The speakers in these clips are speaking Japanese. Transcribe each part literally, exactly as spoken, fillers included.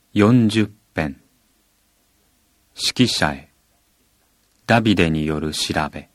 よんじゅっぺん。指揮者へ、ダビデによる調べ。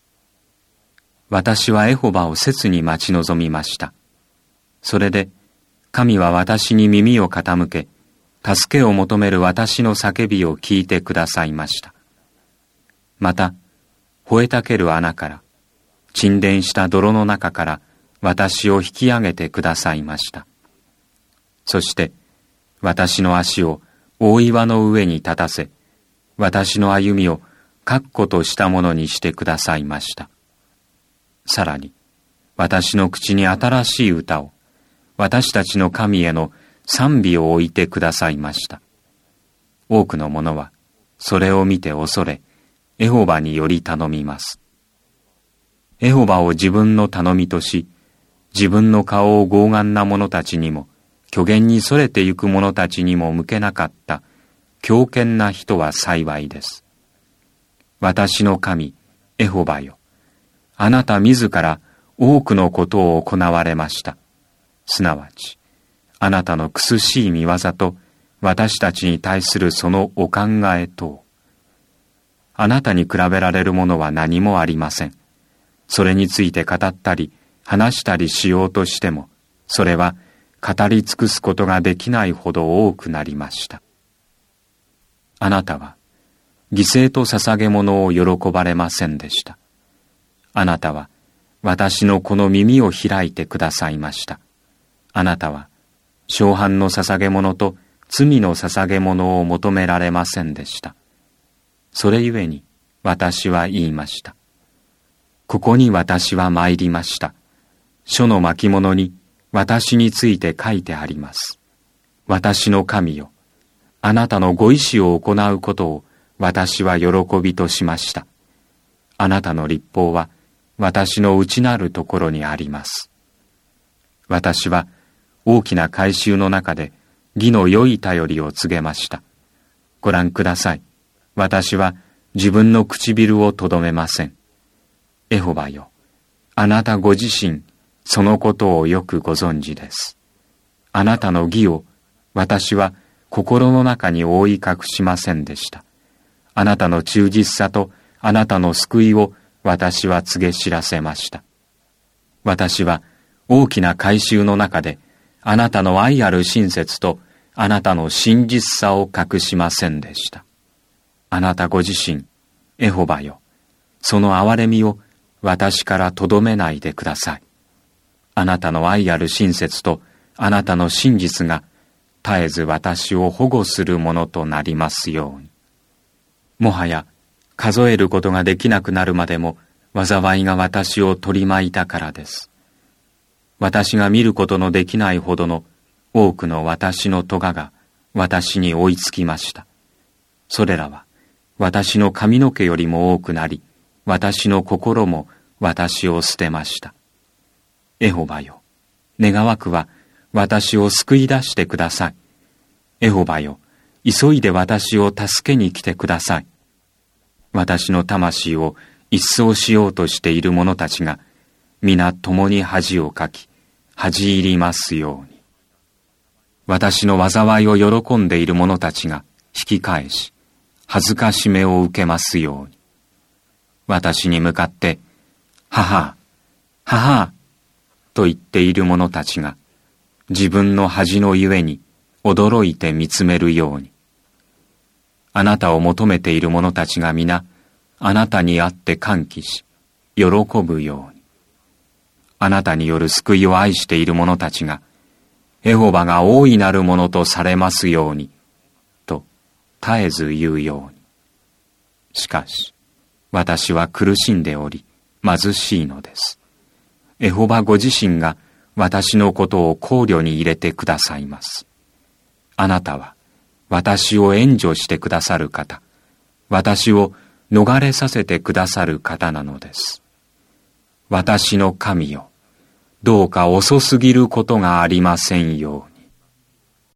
私はエホバを切に待ち望みました。それで、神は私に耳を傾け、助けを求める私の叫びを聞いてくださいました。また、吠えたける穴から、沈殿した泥の中から私を引き上げてくださいました。そして、私の足を大岩の上に立たせ、私の歩みを確固としたものにしてくださいました。さらに、私の口に新しい歌を、私たちの神への賛美を置いてくださいました。多くの者は、それを見て恐れ、エホバにより頼みます。エホバを自分の頼みとし、自分の顔を傲慢な者たちにも、虚言にそれてゆく者たちにも向けなかった強健な人は幸いです。私の神、エホバよ。あなた自ら多くのことを行われました。すなわち、あなたの苦しい見業と私たちに対するそのお考え等。あなたに比べられるものは何もありません。それについて語ったり話したりしようとしても、それは語り尽くすことができないほど多くなりました。あなたは犠牲と捧げ物を喜ばれませんでした。あなたは私のこの耳を開いてくださいました。あなたは小半の捧げ物と罪の捧げ物を求められませんでした。それゆえに私は言いました。ここに私は参りました。書の巻物に私について書いてあります。私の神よ、あなたのご意志を行うことを私は喜びとしました。あなたの律法は私の内なるところにあります。私は大きな改宗の中で義の良い便りを告げました。ご覧ください。私は自分の唇をとどめません。エホバよ、あなたご自身、そのことをよくご存知です。あなたの義を私は心の中に覆い隠しませんでした。あなたの忠実さとあなたの救いを私は告げ知らせました。私は大きな改宗の中であなたの愛ある親切とあなたの真実さを隠しませんでした。あなたご自身、エホバよ、その憐れみを私からとどめないでください。あなたの愛ある親切とあなたの真実が絶えず私を保護するものとなりますように。もはや数えることができなくなるまでも災いが私を取り巻いたからです。私が見ることのできないほどの多くの私の咎が私に追いつきました。それらは私の髪の毛よりも多くなり、私の心も私を捨てました。エホバよ、願わくは私を救い出してください。エホバよ、急いで私を助けに来てください。私の魂を一掃しようとしている者たちが、皆共に恥をかき、恥入りますように。私の災いを喜んでいる者たちが引き返し、恥ずかしめを受けますように。私に向かって、はは、はは、と言っている者たちが、自分の恥のゆえに驚いて見つめるように。あなたを求めている者たちが皆、あなたにあって歓喜し、喜ぶように。あなたによる救いを愛している者たちが、エホバが大いなるものとされますように、と絶えず言うように。しかし、私は苦しんでおり、貧しいのです。エホバご自身が私のことを考慮に入れてくださいます。あなたは私を援助してくださる方、私を逃れさせてくださる方なのです。私の神よ、どうか遅すぎることがありませんように。